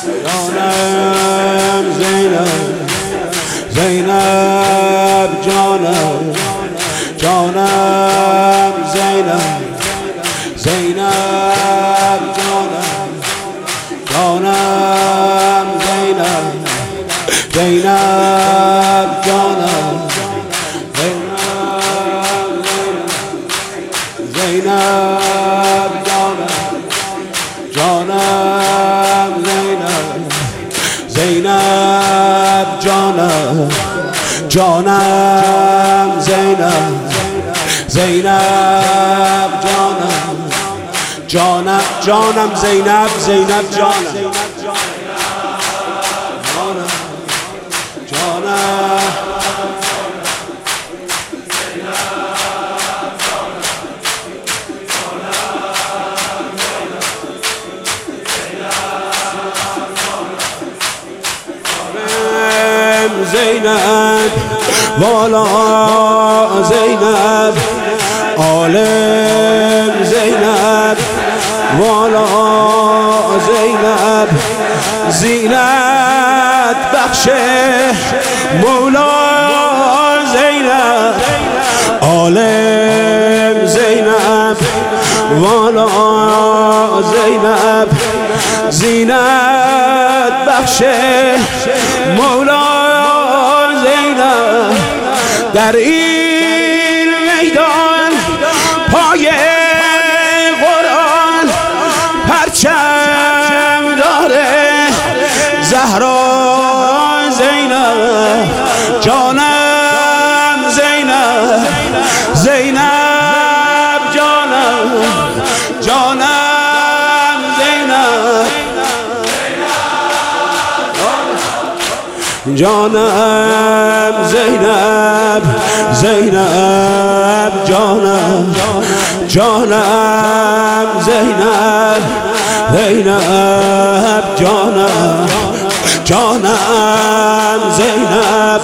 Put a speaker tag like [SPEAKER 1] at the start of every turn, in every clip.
[SPEAKER 1] جانم زینب زینب جانم جانم زینب زینب جانم جانم زینب زینب جانم زینب جانم جانم زینب جانم جانم زینب زینب جانم جانم جانم زینب زینب جانم جانم زینب والا زینب عالم زینب والا زینب زینت بخش مولا زینب عالم زینب والا زینب زینت بخش مولا زینب در این میدان پای قرآن پرچم داره زهرا زینب جانم زینب زینب جانم جانم زینب جانم زینب زینب جانم جانم زینب زینب جانم جانم زینب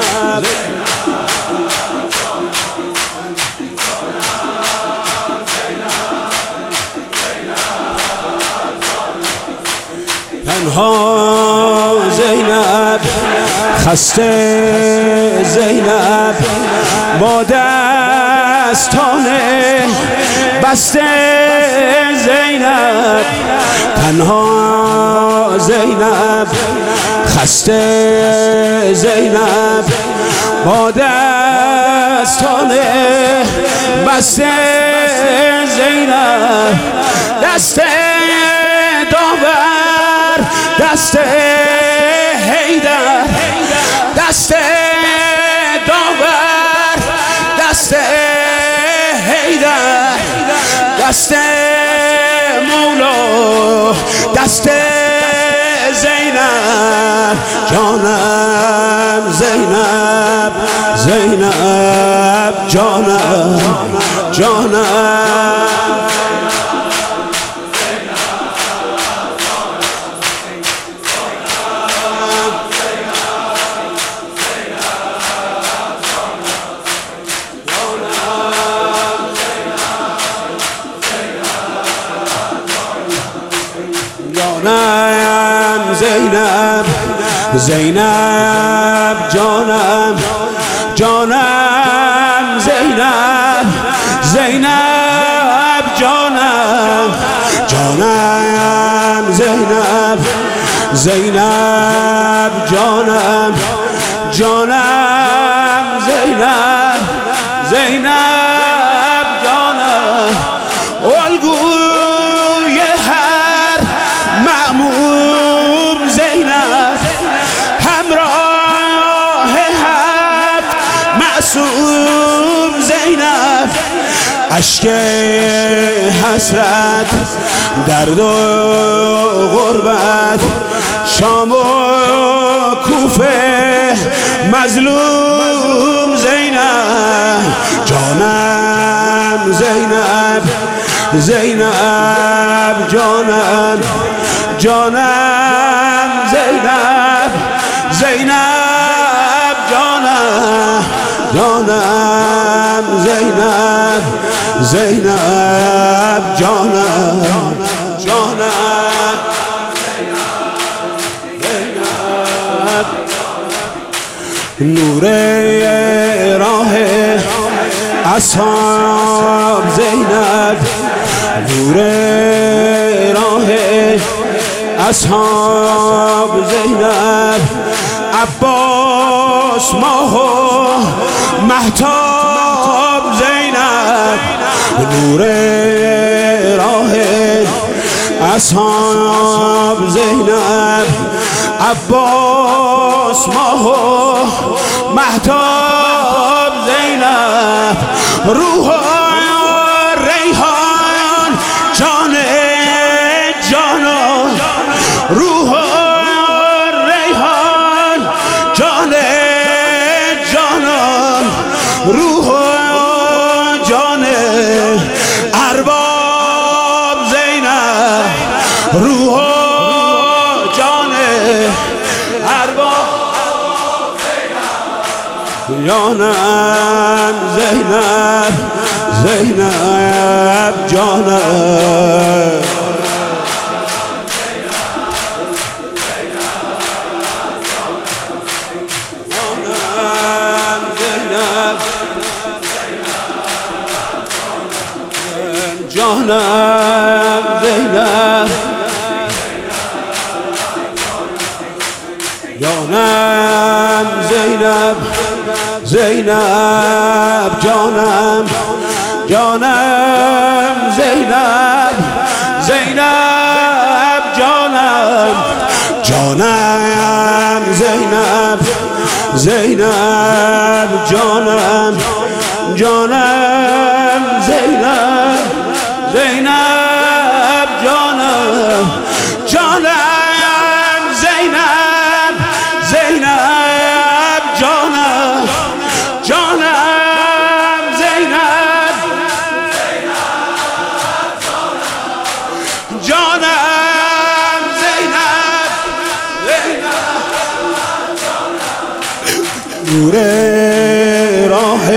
[SPEAKER 1] تنها زینب خسته زینب با دستان بسته زینب تنها زینب خسته زینب با دستان بسته زینب دست داور دست حیدر دست داور دست حیدر دست مولا دست زینب جانم زینب زینب جانم جانم جانم زینب زینب جانم جانم زینب زینب جانم جانم زینب زینب جانم جانم زینب زینب جانم الگوی هر مأموم زینب همراه هفت معصوم زینب اشک حسرت درد و غربت شام و کوفه مظلوم زینب جانم زینب زینب جانم جانم زینب زینب جانم جانم زینب زینب جانم جانم نور راه اصحاب زینب، نور راه اصحاب زینب، عباس ماه و مهتاب زینب، نور راه اصحاب زینب، عباس ماه و مهتاب زینب، روح ریحان جان جانان، روح ریحان جان جانان، روح جان ارباب زینب، روح جان ارباب جانم زینب، زینب جانم، جانم زینب، جانم زینب، زینب جانم، جانم زینب، زینب جانم، جانم زینب، زینب جانم، جانم زینب، زینب جانم، جانم زینب، زینب جانم، جانم زینب، جانم زینب، نور راه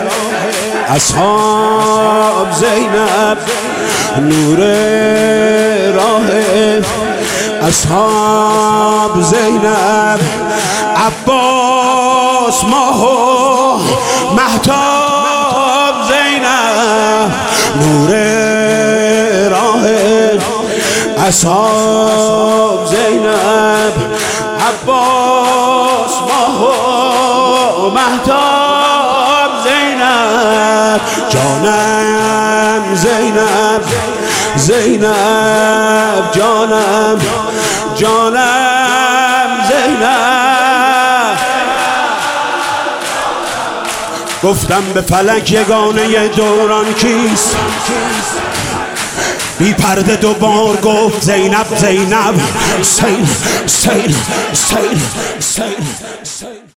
[SPEAKER 1] اصحاب زینب، نور راه اصحاب زینب، عباس ماه و مهتاب زینب، نور راه اصحاب زینب، عباس ماه و مهتاب زینب، جانم زینب، زینب جانم، جانم زینب. گفتم به فلک یگانه دوران کیست، بی پرده دوبار گفت زینب زینب، سیل سیل سیل سیل سیل.